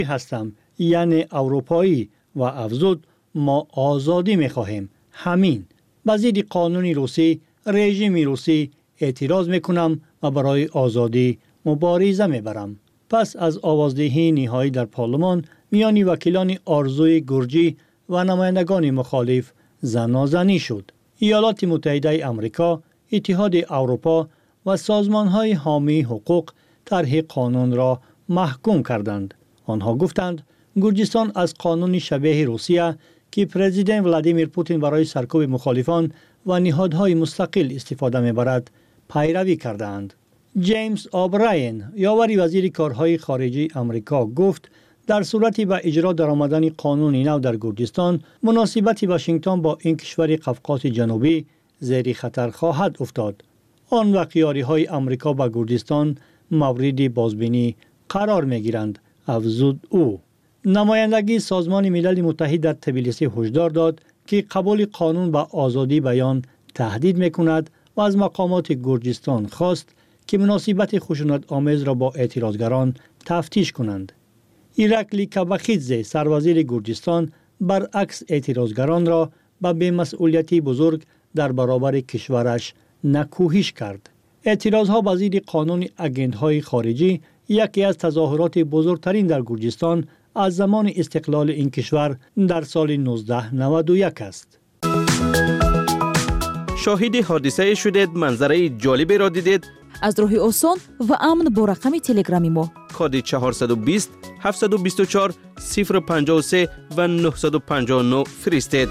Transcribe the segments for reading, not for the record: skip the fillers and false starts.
هستم، یعنی اروپایی و افزود ما آزادی میخواهیم. همین. وزیر قانون روسی رژیم روسی اعتراض میکنم و برای آزادی مبارزه میبرم. پس از آوازدهی نهایی در پارلمان میان وکیلان آرزوی گرجی و نمایندگان مخالف زنازنی شد. ایالات متحده آمریکا، اتحاد اروپا و سازمان‌های حامی حقوق طرح قانون را محکوم کردند. آنها گفتند گرجستان از قانون شبیه روسیه که پرزیدنت ولادیمیر پوتین برای سرکوب مخالفان و نهادهای مستقل استفاده می‌برد پیروی کردند. جیمز آبراین، یاور وزیر کارهای خارجی آمریکا، گفت در صورتی به اجرا درآمدن قانون نو در گرجستان، مناسبت واشنگتن با این کشور قفقاز جنوبی زیر خطر خواهد افتاد. آن وقت یاری‌های آمریکا به گرجستان مورد بازبینی قرار می‌گیرند، افزود او. نمایندگی سازمان ملل متحد در تبلیسی هشدار داد که قبول قانون به آزادی بیان تهدید می‌کند و از مقامات گرجستان خواست که مناسبت خشونت آمیز را با اعتراضگران تفتیش کنند. ایرکلی کاباخیدزه، سروزیر گرجستان، برعکس اعتراضگران را به بی‌مسئولیتی بزرگ در برابر کشورش نکوهش کرد. اعتراضها به ضد قانون اگنت‌های خارجی یکی از تظاهرات بزرگترین در گرجستان از زمان استقلال این کشور در سال 1991 است. شاهد حادثه شدید، منظره جالبی را دیدید؟ از راه آسان و امن با رقم تلگرامی ما کد 420 724 053 و 959 فرستید.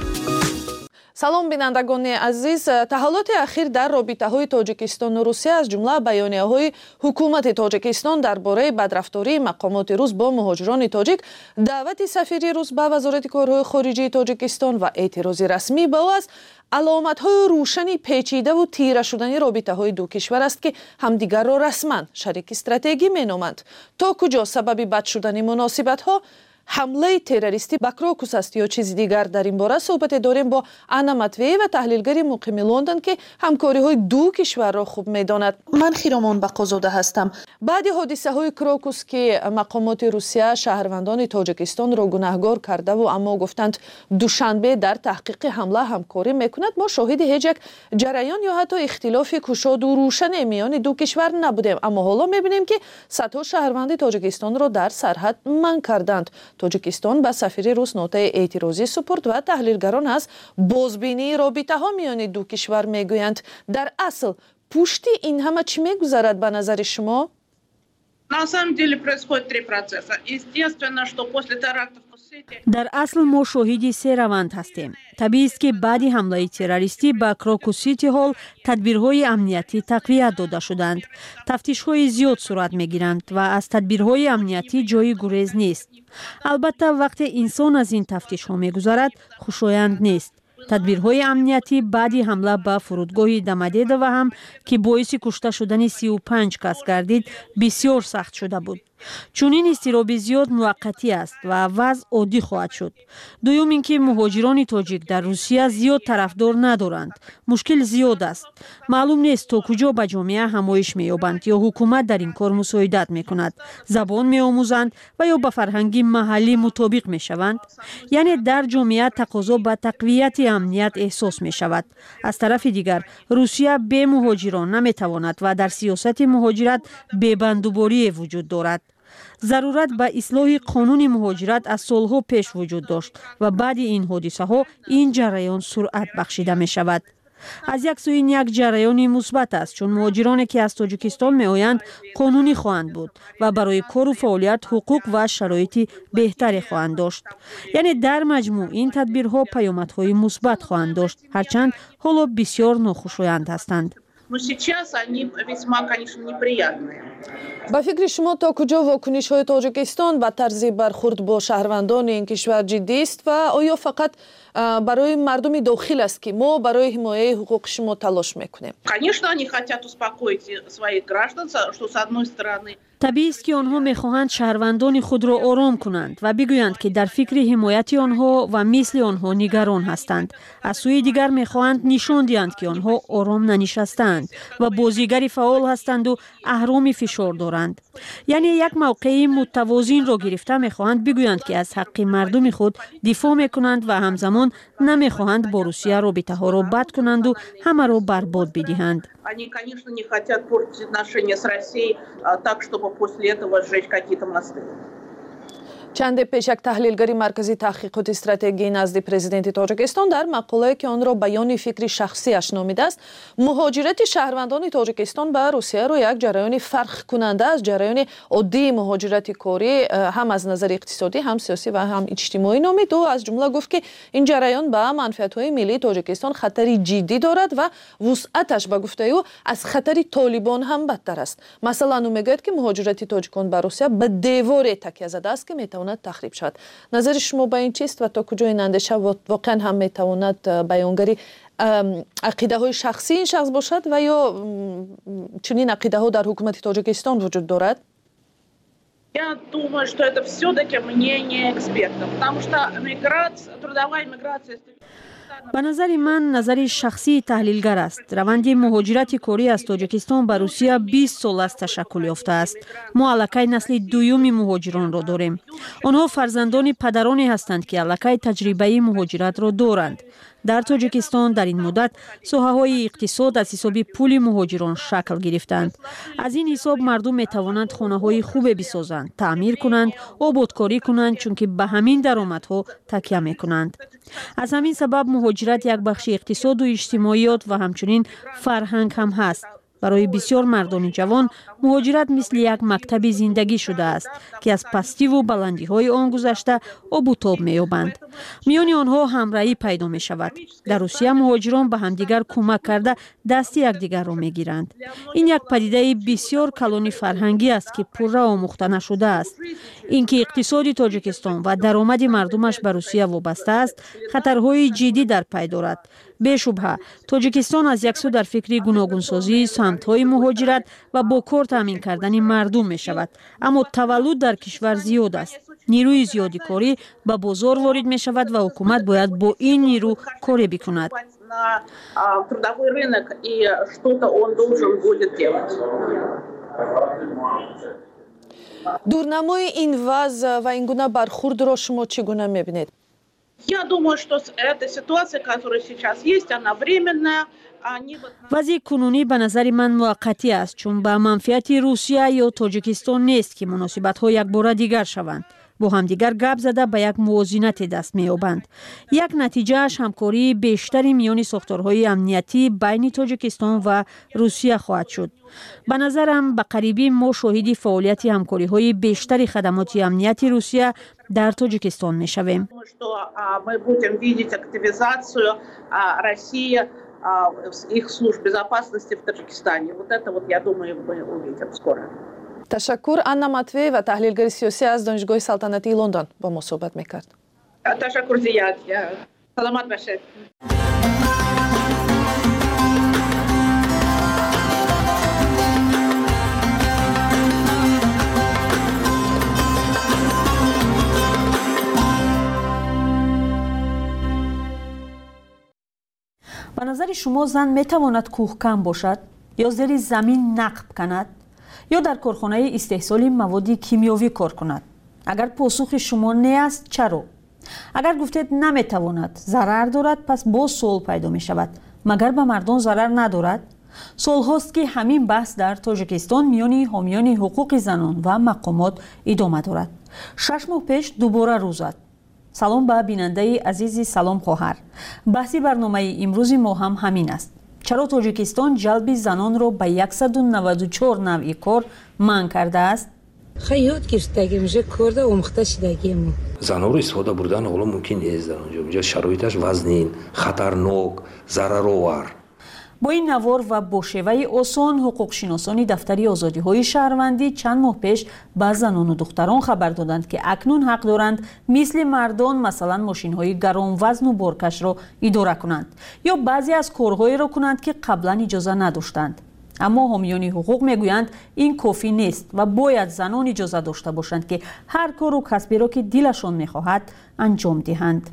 салом бинандагони азиз, таҳолоти ахир дар робитаҳои тоҷикистону русия аз ҷумла баёнияҳои ҳукумати тоҷикистон дар бораи бадрафтории мақомоти рус бо муҳоҷирони тоҷик, даъвати сафири рус ба вазорати корҳои хориҷии тоҷикистон ва эътирози расмӣ ба ӯ аст аломатҳои рӯшани печидаву тира шудани робитаҳои ду кишвар аст ки ҳамдигарро расман шарики стратегӣ меноманд. То куҷо сабаби бад шудани муносибатҳо ҳамлаи террористӣ ба Крокус аст ё чизи дигар? Дар ин бора суҳбате дорем бо Анна Матвеева, таҳлилгари муқими Лондон, ки ҳамкориҳои ду кишварро хуб медонад. ман Хиромон Бақозода ҳастам. баъди ҳодисаҳои Крокус ки мақомоти Русия шаҳрвандони Тоҷикистонро гунаҳгор кардаву аммо гуфтанд душанбе дар таҳқиқи ҳамла ҳамкорӣ мекунад, мо шоҳиди ҳеҷ як ҷараён ё ҳатто ихтилофи кушоду рӯшане миёни ду кишвар набудем. Аммо ҳоло мебинем ки садҳо шаҳрванди Тоҷикистонро дар сарҳад манъ карданд. Тоҷикистон ба сафири рус нотаи эътирозӣ супурд ва таҳлилгарон аз бозбинии робитаҳо миёни ду кишвар мегӯянд. дар асл пушти ин ҳама чӣ мегузарад ба назари шумо? На самом деле происходит три процесса. Естественно, что после терактов дар асл мо шоҳиди се раванд ҳастем. Табиист ки баъди ҳамлаи террористӣ ба Крокус-Сити ҳол тадбирҳои амниятӣ тақвият дода шуданд. тафтишҳои зиёд сурат мегиранд ва аз тадбирҳои амниятӣ ҷои гурез нест. албатта вақте инсон аз ин тафтишҳо мегузарад, хушоянд нест. тадбирҳои амниятӣ баъди ҳамла ба фурудгоҳи Домодедово ҳам ки боиси кушта шудани 35 кас гардид, бисёр сахт шуда буд. чунин изтироби зиёд муваққатӣ аст ва вазъ оддӣ хоҳад шуд. дуюм ин ки муҳоҷирони тоҷик дар Русия зиёд тарафдор надоранд. мушкил зиёд аст. маълум нест то куҷо ба ҷомеа ҳамоиш меёбанд ё ҳукумат дар ин кор мусоидат мекунад, забон меомӯзанд ва ё ба фарҳанги маҳаллӣ мутобиқ мешаванд. яъне дар ҷомеа тақозо ба тақвияти амният эҳсос мешавад. аз тарафи дигар Русия бе муҳоҷирон наметавонад ва дар сиёсати муҳоҷират бебандуборие вуҷуд дорад. зарурат ба ислоҳи қонуни муҳоҷират аз солҳо пеш вуҷуд дошт ва баъди ин ҳодисаҳо ин ҷараён суръат бахшида мешавад. аз як сӯ ин як ҷараёни мусбат аст, чун муҳоҷироне ки аз Тоҷикистон меоянд қонунӣ хоҳанд буд ва барои кору фаъолият ҳуқуқ ва шароити беҳтаре хоҳанд дошт. яъне дар маҷмӯъ ин тадбирҳо паёмадҳои мусбат хоҳанд дошт, ҳарчанд ҳоло бисёр нохушоянд ҳастанд. Но сейчас они весьма, конечно, неприятные. ба фикри шумо то куҷо вокунишҳои Тоҷикистон ба тарзи бархурд бо шаҳрвандони ин кишвар ҷиддист ва оё фақат барои мардуми дохил аст ки мо барои ҳимояи ҳуқуқи шумо талош мекунем? Конечно, они хотят успокоить своих граждан, что с одной стороны طبیعی است که آنها می‌خواهند شهروندان خود را آرام کنند و بگویند که در فکر حمایت آنها و مثل آنها نگران هستند. از سوی دیگر می‌خواهند نشان دهند که آنها آرام ننشستند و بازیگر فعال هستند و اهرام فشار دارند. یعنی یک موقع متوازن را گرفته می‌خواهند بگویند که از حق مردم خود دفاع می‌کنند و همزمان نمی‌خواهند با روسیه رابطه‌ها را بد کنند و همه را برباد بدهند. Они, конечно, не хотят портить отношения с Россией так, чтобы после этого сжечь какие-то мосты. چند پیش یک تحلیلگری مرکزی تحقیقات استراتژی نزد پرزیدنت تاجیکستان در مقاله که آن را بیان فکری شخصیش نامیده است، مهاجرت شهروندان تاجیکستان به روسیه را یک جریان فرق کننده از جریان عادی مهاجرت کاری هم از نظر اقتصادی هم سیاسی و هم اجتماعی نامید و از جمله گفت که این جریان به منفعت‌های ملی تاجیکستان خطری جدی دارد و وسعتش به گفته او از خطر طالبان هم بدتر است. مثلا او میگوید که مهاجرت تاجیکان به روسیه به دیوار تکیه زده است که تخریب شد. نظر شما به این چیست و تا کجا این اندیشه واقعا هم میتواند بیانگری عقیده های شخصی این شخص باشد و یا چنین عقیده ها در حکومت تاجیکستان وجود دارد؟ Я думаю, что это все-таки мнение экспертов, потому что трудовая миграция... به نظر من نظر شخصی تحلیلگر است. روند مهاجرت کاری از تاجیکستان به روسیه 20 سال است تشکل یافته است. ما الکی نسل دوم مهاجران را داریم. آنها فرزندان پدرانی هستند که الکی تجربه مهاجرت را دارند. در تاجیکستان در این مدت ساحه‌های اقتصاد از حساب پول مهاجران شکل گرفتند. از این حساب مردم می توانند خانه‌های خوب بسازند، تعمیر کنند، آبادکاری کنند چون که به همین درآمدها تکیه می کنند. از همین سبب مهاجرت یک بخش اقتصاد و اجتماعیات و همچنین فرهنگ هم هست. برای بسیار مردان جوان مهاجرت مثل یک مکتب زندگی شده است که از پستی و بلندی های آن گذشته آب و تاب می یابند. میان آنها همراهی پیدا می شود. در روسیه مهاجران به همدیگر کمک کرده دست یکدیگر را می گیرند. این یک پدیده بسیار کلان فرهنگی است که پوره آموخته نشده است. اینکه اقتصاد تاجیکستان و درآمد مردمش به روسیه وابسته است خطرهای جدی در پی دارد. بی‌شبهه تاجیکستان از یک سو در فکر گوناگونسازی سمت‌های مهاجرت و با کار تامین کردن مردم می شود، اما تولد در کشور زیاد است. نیروی زیادی کاری به بازار وارد می شود و حکومت باید با این نیرو کاری بکند. دورنمای این وضع و این گونه برخورد را شما چگونه می بینید؟ Я думаю, что эта ситуация, которая сейчас есть, она временная. وضع کنونی به نظر من موقتی است چون به منفعت روسیه یا تاجیکستان نیست که مناسبت‌ها یک بار دیگر شوند. با همدیگر گپ زده به یک موازنت دست می‌یابند. یک نتیجهش همکاری بیشتری میان ساختارهای امنیتی بین تاجیکستان و روسیه خواهد شد. به نظرم به قریبی ما شاهد فعالیت همکاری‌های بیشتری خدمات امنیتی روسیه در تاجیکستان می‌شویم. Мы будем видеть активизацию России их служб безопасности в Таджикистане. Вот это вот, я думаю, мы увидим скоро. تشکر. انا مطوی و تحلیلگر سیاسی از دانشگاه سلطنتی لندن با ما صحبت میکرد. تشکر زیاد. سلامت باشید. به نظر شما زن میتواند کوهکن باشد یا زیر زمین نقب کند یا در کارخانه استحصال مواد کیمیاوی کار کند؟ اگر پاسخ شما نه است چرا؟ اگر گفتید نمیتواند، ضرر دارد، پس باز سوال پیدا می شود مگر به مردم ضرر ندارد؟ سال هاست که همین بحث در تاجیکستان میان حامیان حقوق زنان و مقامات ادامه دارد. 6 ماه پیش دوباره روز زد. سلام به بیننده عزیزی، سلام خواهر. بحثی برنامه امروز ما هم همین است. چرا تاجیکستان جلب زنان را به 194 نوع کار منع کرده است؟ خیلی گرفتگی میشه کرد آموخته شدگی ما. زنها رو استفاده بردن حالا ممکن نیست در اونجا شرایطش وزنین، خطرناک، ضررآور. با این نوار و با شیوه آسان حقوق شناسان دفتری آزادی های شهروندی چند ماه پیش به زنان و دختران خبر دادند که اکنون حق دارند مثل مردان مثلا ماشین های گران وزن و بارکش را اداره کنند یا بعضی از کارهایی را کنند که قبلا اجازه نداشتند. اما حامیان حقوق میگویند این کافی نیست و باید زنان اجازه داشته باشند که هر کار و کسبی را که دلشان میخواهد انجام دهند.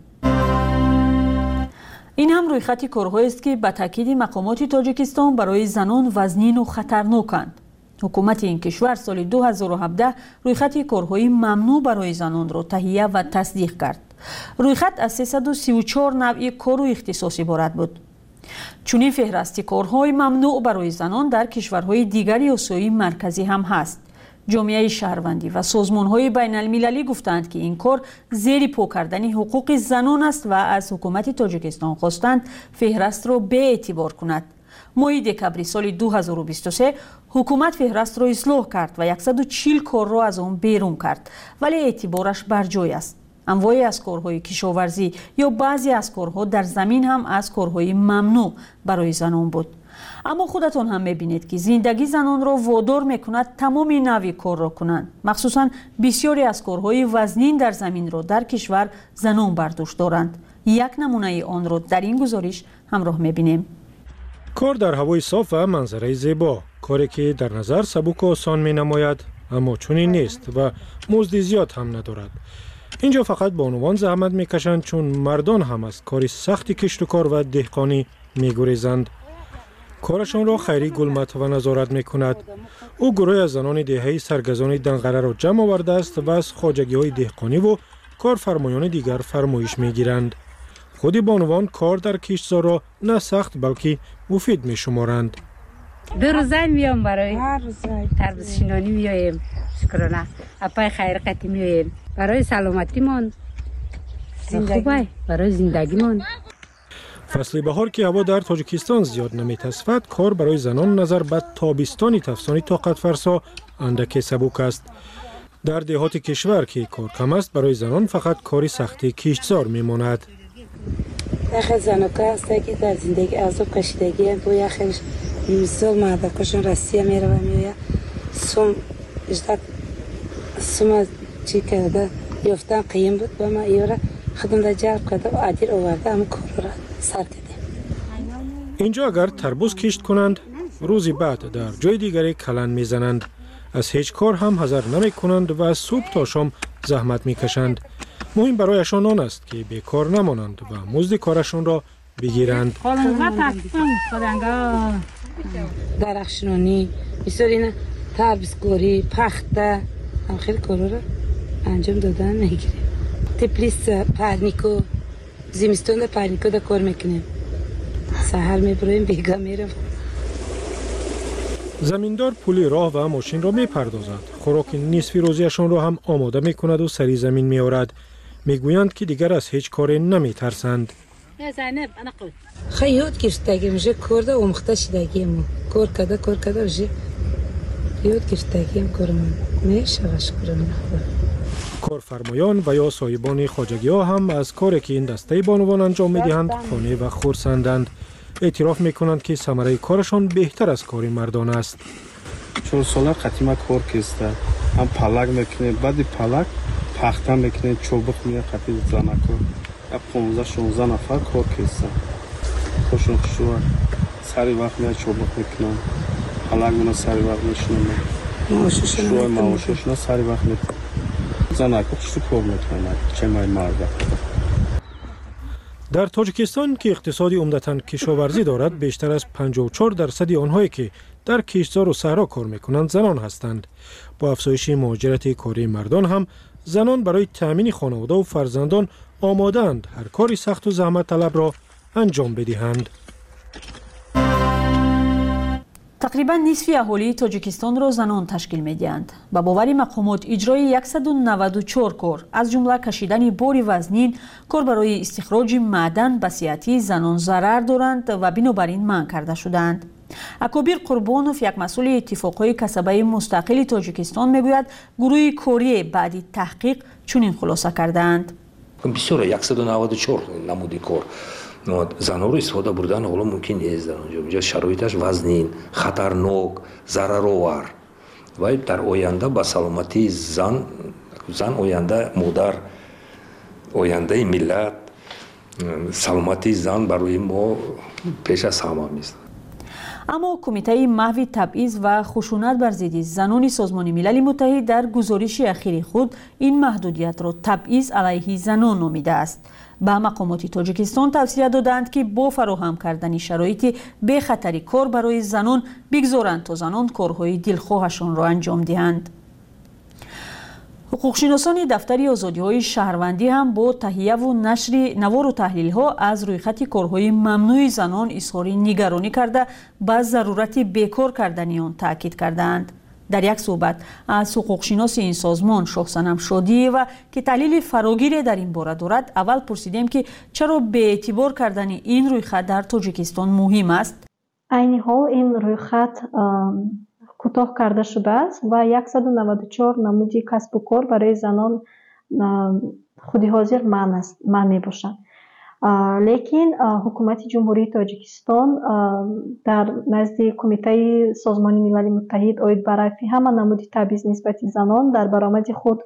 این هم رویخط کارهایی است که به تاکید مقامات تاجیکستان برای زنان وزنین و خطرناکند. حکومت این کشور سال 2017 رویخط کارهای ممنوع برای زنان را تهیه و تصدیق کرد. رویخط از 334 نوع کار و اختصاص عبارت بود. چنین فهرست کارهای ممنوع برای زنان در کشورهای دیگر آسیای مرکزی هم هست. جامعه شهروندی و سازمان‌های بین المللی گفتند که این کار زیر پا کردن حقوق زنان است و از حکومت تاجیکستان خواستند فهرست را به اعتبار کند. ماه دکبر سال 2023 حکومت فهرست را اصلاح کرد و 140 کار را از آن بیرون کرد، ولی اعتبارش بر جای است. انواعی از کارهای کشاورزی یا بعضی از کارها در زمین هم از کارهای ممنوع برای زنان بود. اما خودتان هم میبینید که زندگی زنان را وادار میکند تمام نوع کار را کنند. مخصوصا بسیاری از کارهای وزنین در زمین را در کشور زنان برداشت دارند. یک نمونه آن را در این گزارش همراه میبینیم. کار در هوای صاف و منظره زیبا، کاری که در نظر سبک و آسان می نماید اما چنین نیست و مزد زیاد هم ندارد. اینجا فقط بانوان زحمت میکشند چون مردان هم از کار سخت کشت و کار و دهقانی میگریزند. کارشان را خیری گلمت و نظارت میکند. او گروه از زنان دهه‌ای سرگزان دنقره را جمع آورده است و از خواجگی‌های دهقانی و کارفرمایان دیگر فرمایش میگیرند. خود بانوان کار در کشتزار را نه سخت بلکه مفید می شمارند. دو روزه میام برای تربیت شینانی میایم، شکرانه اپای خیر قطعی میایم برای سلامتیمان، خوبه برای زندگیمان. فصل بهار که هوا در تاجیکستان زیاد نمیتصفد، کار برای زنان نظر به تابستانی تفسانی طاقت فرسا اندک سبک است. در دهات کشور که کار کم است، برای زنان فقط کاری سختی کشتزار میماند. یخ زنکا هست که در زندگی عذاب کشیدگی هم باید خیلی مثال مردکاشون رسیه میره و میوید سوم چی کرده یافتن قیم بود و ما ایوره خودم را جلب کرده و عدیر آورده همون کار را سر کردیم. اینجا اگر تربوز کشت کنند روزی بعد در جای دیگری کلن میزنند. از هیچ کار هم حذر نمی کنند و از صبح تا شام زحمت میکشند. مهم برایشان آن است که بیکار نمانند و مزد کارشان را بگیرند. درخشنانی، مثل این تربیزگاری، پخته، هم خیلی کارا را انجام دادن میگیریم. تپلیس پرنیکو، زمستون در پرنیکو در کار میکنیم. سحر میبریم بیگا میرم. زمیندار پولی راه و ماشین را میپردازد. خوراک نصفی روزیشان را هم آماده میکند و سری زمین میآورد. میگویند که دیگر از هیچ کاری نمیترسند. خیلی یاد گرفتگی میشه کرده و مخته شدگیم. کار کرده میشه یاد گرفتگیم کارم میشه شکرم. کارفرمایان و یا صاحبان خواجگی ها هم از کاری که این دسته بانوان انجام میدهند خانه و خرسندند. اعتراف میکنند که ثمره کارشان بهتر از کار مردان است. 4 ساله قدیما کار کسته هم پلک میکنه، بعد پلک پخته میکنه، چوبک میگه قطعی زنکو 15-16 نفر کار کسته خوشون خوشون سری وقت میاد چوبک میکنن، پلک منو سری وقت میشنم شوی معاششون سری وقت میکنن زنکو خوشو کار میکنن چه مای مرد. در تاجیکستان که اقتصادی عمدتاً کشاورزی دارد، بیشتر از 54% آنهایی که در کشتزار و صحرا کار میکنند زنان هستند. با افزایش مهاجرت کاری مردان هم زنان برای تأمین خانواده و فرزندان آماده‌اند هر کاری سخت و زحمت طلب را انجام بدهند. تقریبا نصف اهالی تاجیکستان را زنان تشکیل می‌دهند. با باور مقامات اجرای 194 کار از جمله کشیدن بار وزنین، کار برای استخراج معدن به صحت زنان ضرر دارند و بنابراین منع کرده شدند. اکابر قربانوف یک مسئول اتفاقهای کسبه مستقل تاجیکستان میگوید گروه کاری بعد تحقیق چنین خلاصه کردند. بسیار 194 نمودی کار زنها رو استفاده بردن حالا ممکن نیست. در اونجا شرایطش وزنین، خطرناک، ضررآور و در آینده با سلامتی زن آینده مادر، آینده ملت، سلامتی زن برای ما پیش از همه است. اما کمیته محو تبعیض و خشونت بر ضد زنان سازمان ملل متحد در گزارش اخیر خود این محدودیت را تبعیض علیه زنان نامیده است. به مقامات تاجیکستان توصیه دادند که با فراهم کردن شرایط بی خطری کار برای زنان بگذارند تا زنان کارهای دلخواهشان را انجام دهند. حقوقشناسان دفتر آزادی‌های شهروندی هم با تهیه و نشر نوار و تحلیل‌ها از رویخط کارهای ممنوع زنان اظهار نگرانی کرده به ضرورت بیکار کردن آن تاکید کردند. در یک صحبت از حقوقشناس این سازمان شاهصنم شادی و که تحلیل فراگیر در این باره دارد، اول پرسیدیم که چرا به اعتبار کردن این رویخط در تاجیکستان مهم است. عین حال این رویخط کوتاه کرده شده است و 194 نمودی کسب و کار برای زنان خودی حاضر من می باشند. لیکن حکومت جمهوری تاجیکستان در نزد کمیته سازمان ملل متحد اوید برای همه نمودی تبعیض نسبت زنان در برآمد خود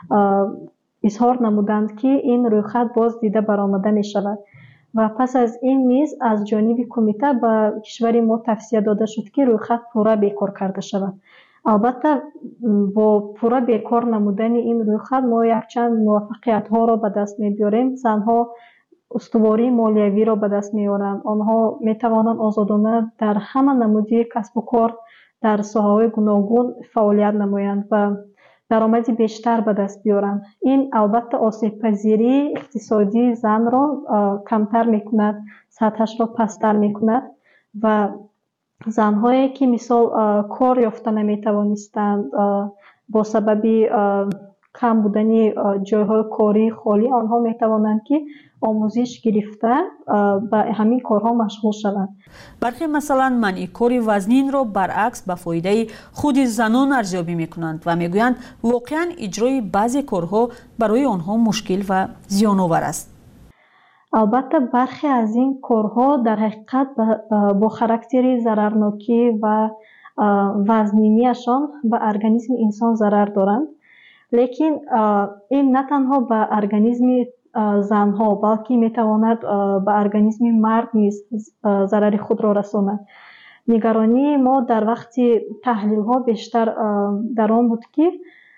اظهار نمودند که این رویخط باز دیده برآمده می شود و پس از این نیز از جانب کمیته به کشور ما توصیه داده شد که رویخط پورا بیکار کرده شود. البته با پورا بیکار نمودن این رویخط ما یک چند موفقیت ها را به دست می بیاریم. زنها استواری مالیوی را به دست می آورند. آنها می توانند آزادانه در همه نمودی کسب و کار در ساحه‌های گوناگون فعالیت نمایند و درآمدی بیشتر به دست بیارند. این البته آسیب پذیری اقتصادی زن را کمتر میکند، سطحش را پستر میکند و زنهایی که مثال کار یافته نمیتوانستند با سبب کم بودن جایهای کاری خالی، آنها میتوانند که آموزش گرفته به همین کارها مشغول شوند. برخی مثلا منع کار وزنین را برعکس به فایده خود زنان ارزیابی میکنند و میگویند واقعا اجرای بعضی کارها برای آنها مشکل و زیان‌آور است. البته برخی از این کارها در حقیقت با خاراکتر ضررناکی و وزنینیشان به ارگانیسم انسان ضرر دارند. لیکن این نه تنها به ارگانیسم زنها بلکه میتواند به ارگانیسم مرد نیز ضرر خود را رساند. نگرانی ما در وقت تحلیل ها بیشتر در آن بود که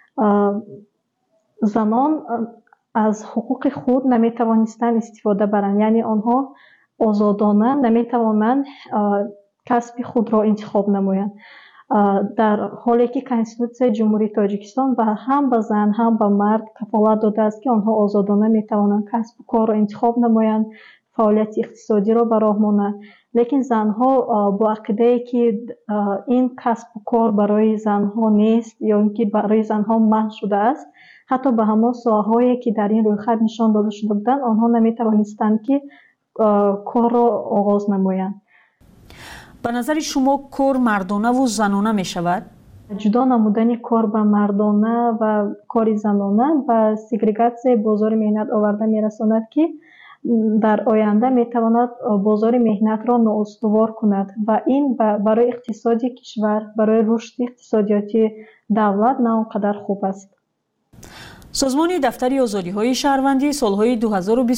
زنان از حقوق خود نمیتوانستند استفاده برند، یعنی آنها آزادانه نمیتوانند کسب خود را انتخاب نمایند، در حالی که کنستیتوسیون جمهوری تاجیکستان هم به زن هم به مرد کفالت داده است که آنها آزادانه میتوانند کسب و کار را انتخاب نمایند، فعالیت اقتصادی را به راه مانند. لیکن زنها با عقیده که این کسب و کار برای زنها نیست یا اینکه برای زنها منع شده است، حتی به همان ساحه‌هایی که در این رویخط نشان داده شده بودند آنها نمیتوانستند که کار را آغاز نمایند. به نظر شما کار مردانه و زنانه می شود؟ جدا نمودن کار به مردانه و کار زنانه و سگریگاسیون بازار مهنت آورده می رساند که در آینده می تواند بازار مهنت را نااستوار کند و این برای اقتصادی کشور، برای رشد اقتصادیاتی دولت نه آنقدر خوب است. سازمان دفتر آزادی‌های شهروندی سالهای 2022-2023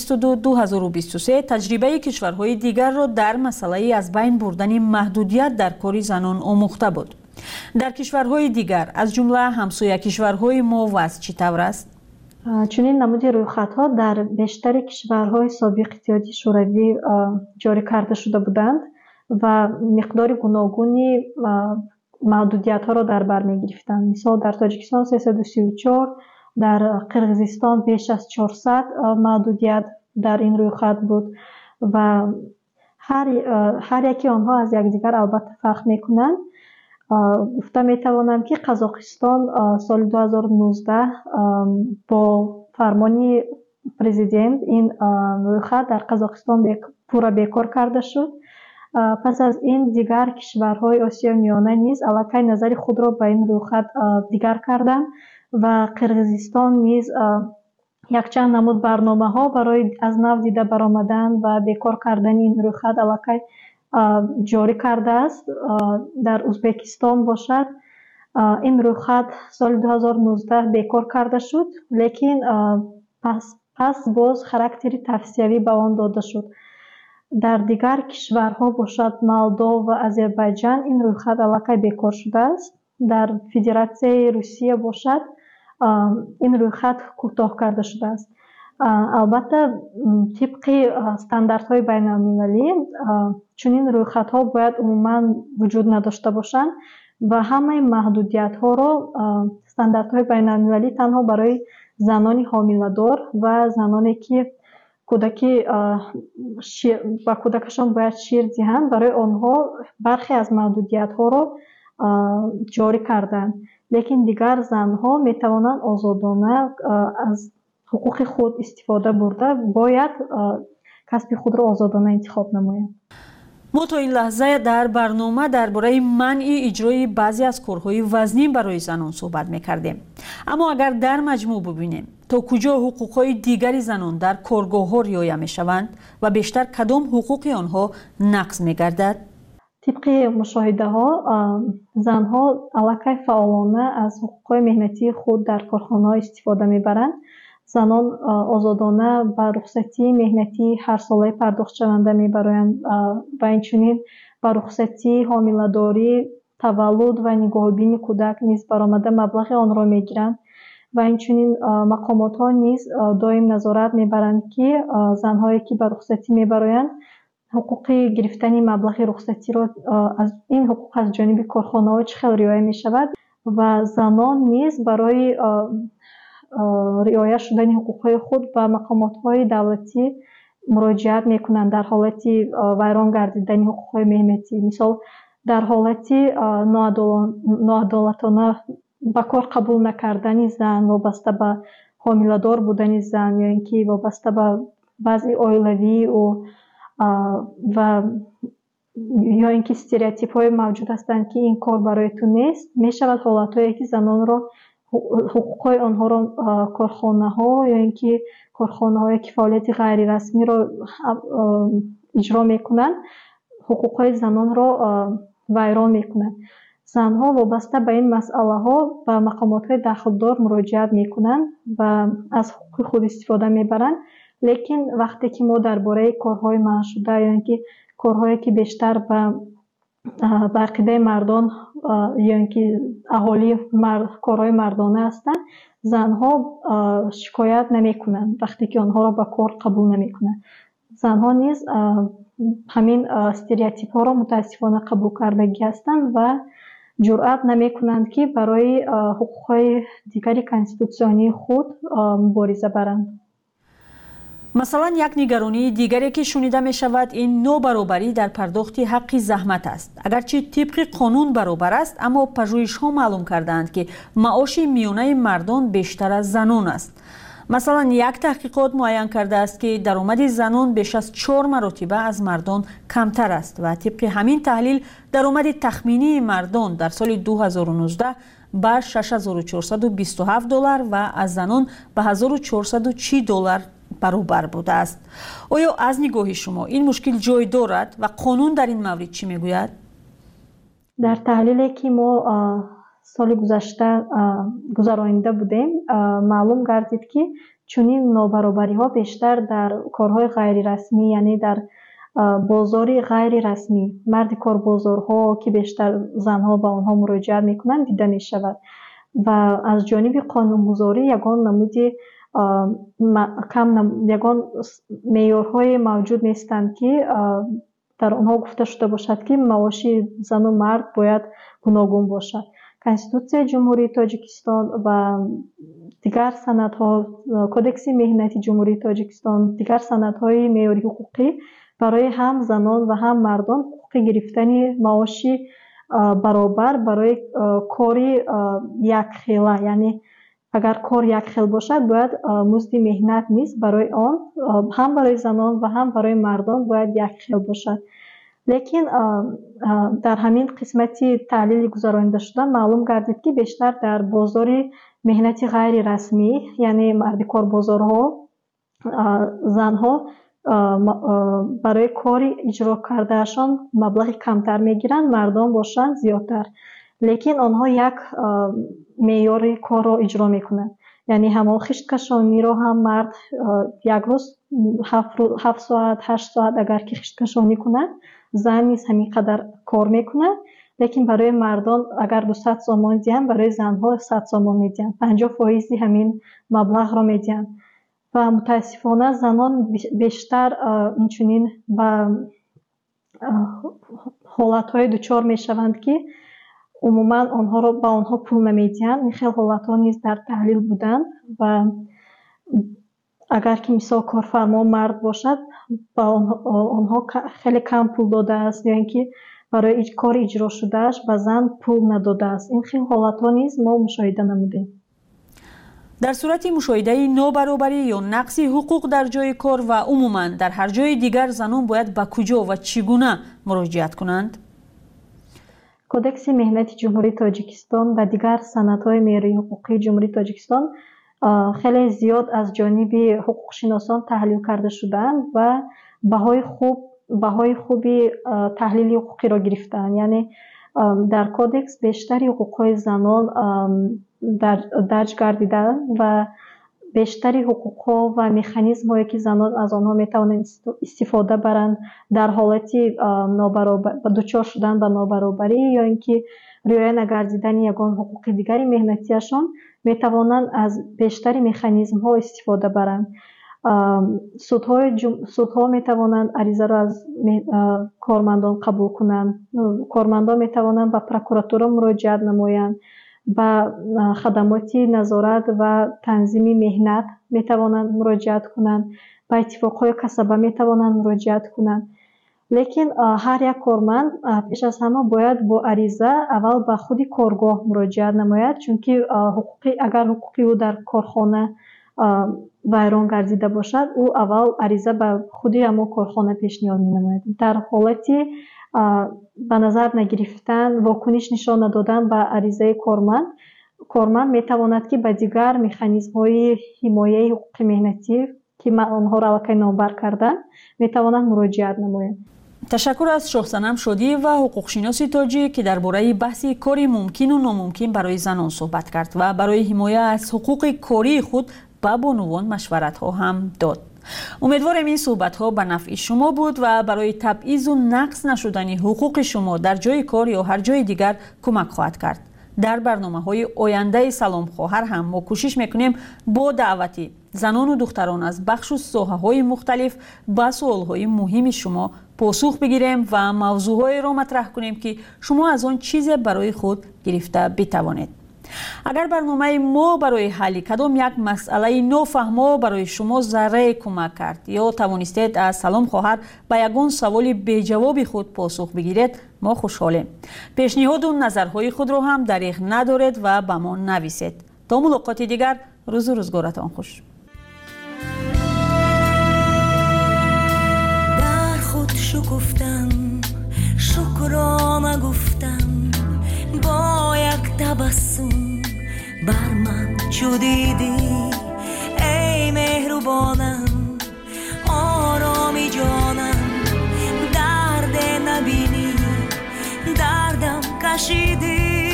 تجربه کشورهای دیگر را در مسئله از بین بردن محدودیت در کار زنان آموخته بود. در کشورهای دیگر از جمله همسایه کشورهای ما وضع چطور است؟ چنین نمود رویخط‌ها در بیشتر کشورهای سابق اتحادیه شوروی جاری کرده شده بودند و مقدار گوناگونی محدودیت‌ها را در بر می‌گرفتند. مثال در تاجیکستان 334، در قرقیزستان بیش از 400 محدودیت در این رویخط بود و هر یکی آنها از یکدیگر البته فرق میکنند. گفته میتوانم که قزاقستان سال 2019 با فرمان پرزیدنت این رویخط در قزاقستان پورا بیکار کرده شد. پس از این دیگر کشورهای آسیا میانه نیز الکی نظر خود را به این رویخط دیگر کردند و قرقیزستان نیز یک چند نمود برنامه ها برای از نو دیده برآمدن و بیکار کردن این رویخط الکی جاری کرده است. در ازبکستان باشد این رویخط سال 2019 بیکار کرده شد، لیکن پس باز خاراکتر توصیوی به آن داده شد. дар дигар кишварҳо бошад Молдов ва Озербойҷан ин рӯйхат аллакай бекор шудааст. Дар Федератсияи Русия бошад ин рӯйхат кӯтоҳ карда шудааст. албатта тибқи стандартҳои байналмилалӣ чунин рӯйхатҳо бояд умуман вуҷуд надошта бошанд ва ҳамаи маҳдудиятҳоро стандартҳои байналмилалӣ танҳо барои занони ҳомиладор ва заноне ки кӯдаки ба кӯдакашон бояд шир диҳанд, барои онҳо бархе аз маҳдудиятҳоро ҷорӣ карданд. лекин дигар занҳо метавонанд озодона аз ҳуқуқи худ истифода бурда бояд касби худро озодона интихоб намоянд. мо то ин лаҳза дар барнома дар бораи манъи иҷрои баъзе аз корҳои вазнин барои занон суҳбат мекардем. аммо агар дар маҷмӯъ бубинем то куҷо ҳуқуқҳои дигари занон дар коргоҳҳо риоя мешаванд ва бештар кадом ҳуқуқи онҳо нақз мегардад? тибқи мушоҳидаҳо занҳо аллакай фаъолона аз ҳуқуқҳои меҳнатии худ дар корхонаҳо истифода мебаранд. занон озодона ба рухсатии меҳнатии ҳарсолаи пардохтшаванда мебароянд ва инчунин ба рухсатии ҳомиладорӣ, таваллуд ва нигоҳубини кӯдак низ баромада маблағи онро мегиранд ва инчунин мақомотҳо низ доим назорат мебаранд ки занҳое ки ба рухсатӣ мебароянд ҳуқуқи гирифтани маблағи рухсатиро ин ҳуқуқ аз ҷониби корхонаҳо чӣ хел риоя мешавад ва занон низ барои риоя шудани ҳуқуқҳои худ ба мақомотҳои давлатӣ муроҷиат мекунанд дар ҳолати вайрон гардидани ҳуқуқҳои меҳнатӣ. мисол дар ҳолати ноадолатона ба кор қабул накардани зан вобаста ба ҳомиладор будани зан ё ин ки вобаста ба вазъи оилавии ӯ ва ё ин ки стереотипҳое мавҷуд ҳастанд ки ин кор барои ту нест, мешавад ҳолатҳое ки занонро ҳуқуқҳои онҳоро корхонаҳо ё ин ки корхонаҳое ки фаъолияти ғайрирасмиро иҷро мекунанд ҳуқуқҳои занонро вайрон мекунанд. занҳо вобаста ба ин масъалаҳо ба мақомотҳои дахлдор муроҷиат мекунанд ва аз ҳуқуқи худ истифода мебаранд. лекин вақте ки мо дар бораи корҳои манъшуда ё ин ки корҳое ки бештар ба ақидаи мардон ё ин ки аҳолии корҳои мардона ҳастанд, занҳо шикоят намекунанд вақте ки онҳоро ба кор қабул намекунанд. занҳо низ ҳамин стереотипҳоро мутаассифона қабул кардагӣ ҳастанд ва ҷуръат намекунанд ки барои ҳуқуқҳои дигари конститутсионии худ мубориза баранд. масалан, як нигаронии дигаре ки шунида мешавад ин нобаробарӣ дар пардохти ҳаққи заҳмат аст. агарчи тибқи қонун баробар аст, аммо пажӯҳишҳо маълум кардаанд ки маоши миёнаи мардон бештар аз занон аст. масалан, як таҳқиқот муайян кардааст ки даромади занон беш аз 4 маротиба аз мардон камтар аст ва тибқи ҳамин таҳлил даромади тахминии мардон дар соли 2019 ба $6427 ва аз занон ба $1440 баробар будааст. оё аз нигоҳи шумо ин мушкил ҷой дорад ва қонун дар ин маврид чӣ мегӯяд? дар таҳлиле ки мо соли гузашта гузаронида будем, маълум гардид ки чунин нобаробариҳо бештар дар корҳои ғайрирасмӣ, яъне дар бозори ғайрирасмӣ, марди корбозорҳо ки бештар занҳо ба онҳо муроҷиат мекунанд дида мешавад ва аз ҷониби қонунгузорӣ ягон намуди ягон меъёрҳое мавҷуд нестанд ки дар онҳо гуфта шуда бошад ки маоши зану мард бояд гуногун бошад. конститутсияи ҷумҳурии Тоҷикистон ва дигар санадҳо, кодекси меҳнати ҷумҳурии Тоҷикистон, дигар санадҳои меъёри ҳуқуқӣ барои ҳам занон ва ҳам мардон ҳуқуқи гирифтани маоши баробар барои кори якхела, яъне агар кор якхел бошад, бояд музди меҳнат низ барои он ҳам барои занон ва ҳам барои мардон бояд якхел бошад. лекин дар ҳамин қисмати таҳлили гузаронида шуда маълум гардид ки бештар дар бозори меҳнати ғайрирасмӣ, яъне марди корбозорҳо, занҳо барои кори иҷро кардаашон маблағи камтар мегиранд, мардон бошанд зиёдтар. лекин онҳо як меъёри корро иҷро мекунанд. یعنی همون خشتکشانی رو هم مرد یک روز 7 ساعت 8 ساعت اگر که خشتکشانی کنه، زن نیز همین قدر کار میکنه. لیکن برای مردان اگر 200 سوم میدن، برای زنها 100 سوم میدن، 50% همین مبلغ رو میدن. و متاسفانه زنان بیشتر اینچنین با حالتهای دچار میشوند که عموما آنها رو با آنها پول نمیدن. این خیلی حالتها نیز در تحلیل بودن و اگر که مثال کارفرما مرد باشد با آنها خیلی کم پول داده است، یا اینکه برای کار اجرا شدهش به زن پول نداده است. این خیلی حالتها نیز ما مشاهده نمودیم. در صورت مشاهده نابرابری یا نقص حقوق در جای کار و عموما در هر جای دیگر، زنان باید به کجا و چگونه مراجعت کنند؟ کودکس مهنتی جمهوری تاجیکستان و دیگر سندهای معیاری حقوقی جمهوری تاجیکستان خیلی زیاد از جانب حقوق شناسان تحلیل کرده شدند و بهای خوبی تحلیل حقوقی را گرفتند. یعنی در کودکس بیشتری حقوقهای زنان درج گردیده و بیشتری حقوقها و مکانیزم هایی که زنان از آنها میتوانند استفاده برند در حالتی دچار شدن به نابرابری یا اینکه رعایت نگردیدن یگان حقوق دیگری مهنتیشان، میتوانند از بیشتری مکانیزم ها استفاده برند. سودها میتوانند عریضه را از کارمندان قبول کنند. کارمندان میتوانند به پروکراتور مراجعت نمایند. به خدمات نظارت و تنظیم مهنت میتوانند مراجعت کنند. به اتفاقهای کسبه میتوانند مراجعت کنند. لیکن هر یک کارمند پیش از همه باید با عریضه اول به خود کارگاه مراجعت نماید، چون که اگر حقوقی او در کارخانه ویران گردیده باشد، او اول عریضه به خودی همون کارخانه پیشنهاد می نماید. در حالتی به نظر نگرفتن، واکنش نشان ندادن به عریضه کارمند می تواند که به دیگر مکانیزم های حمایه حقوق مهنتی که آنها را واقعا نامبر کردن می تواند مراجعت نماید. تشکر از شاه صنم شادی و حقوق شناس تاجی که درباره بحث کاری ممکن و ناممکن برای زنان صحبت کرد و برای حمایت از حقوق کاری خود به بانوان مشورت ها هم داد. امیدوارم این صحبت ها به نفع شما بود و برای تبعیض و نقص نشدن حقوق شما در جای کار یا هر جای دیگر کمک خواهد کرد. در برنامه‌های آینده سلام خواهر هم ما کوشش میکنیم با دعوتی زنان و دختران از بخش و ساحه‌های مختلف به سوال‌های مهم شما پاسخ بگیریم و موضوعهای را مطرح کنیم که شما از آن چیز برای خود گرفته بتوانید. اگر برنامه ما برای حل کدام یک مسئله نافهمه برای شما ذره کمک کرد یا توانستید از سلام خواهر به یگان سوال بی جواب خود پاسخ بگیرید، ما خوشحالیم. پیشنهاد و نظرهای خود را هم دریغ ندارید و به ما نویسید. تا ملاقات دیگر، روز و روزگارتان خوش. در خود شکفتم، شکرانه گفتم، با یک تبسم بر من چو دیدی ای مهربانم، آرامی جانم، درد نبینی دردم کشیدی،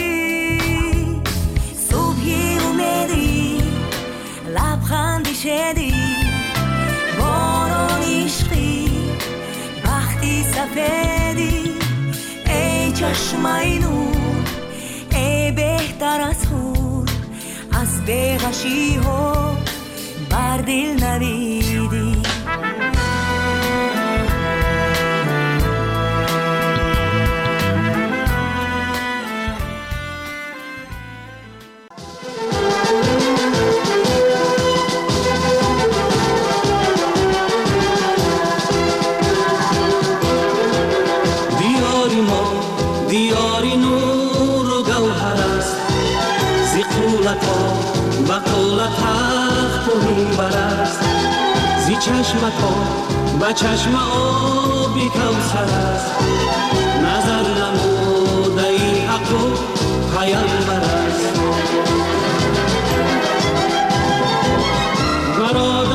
صبحی امیدی لبخندی شدی، باران عشقی بختی سفیدی، ای چشمای نور، ای بهتر از خور، از بیغشی ها بر دل نویدی. دیاری نور و گوهر است، زی قولت ها و قولت تخت و منبر است، زی چشمت ها و چشم آبی کوثر است، نظر نموده ای حق و پیامبر است.